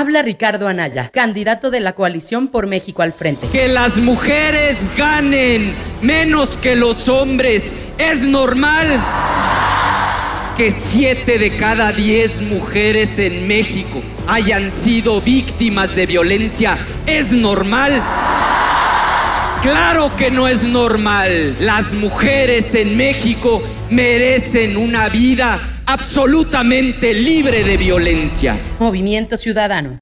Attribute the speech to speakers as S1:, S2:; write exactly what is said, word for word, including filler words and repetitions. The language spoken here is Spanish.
S1: Habla Ricardo Anaya, candidato de la coalición por México al frente.
S2: Que las mujeres ganen menos que los hombres es normal. Que siete de cada diez mujeres en México hayan sido víctimas de violencia es normal. Claro que no es normal. Las mujeres en México merecen una vida absolutamente libre de violencia.
S1: Movimiento Ciudadano.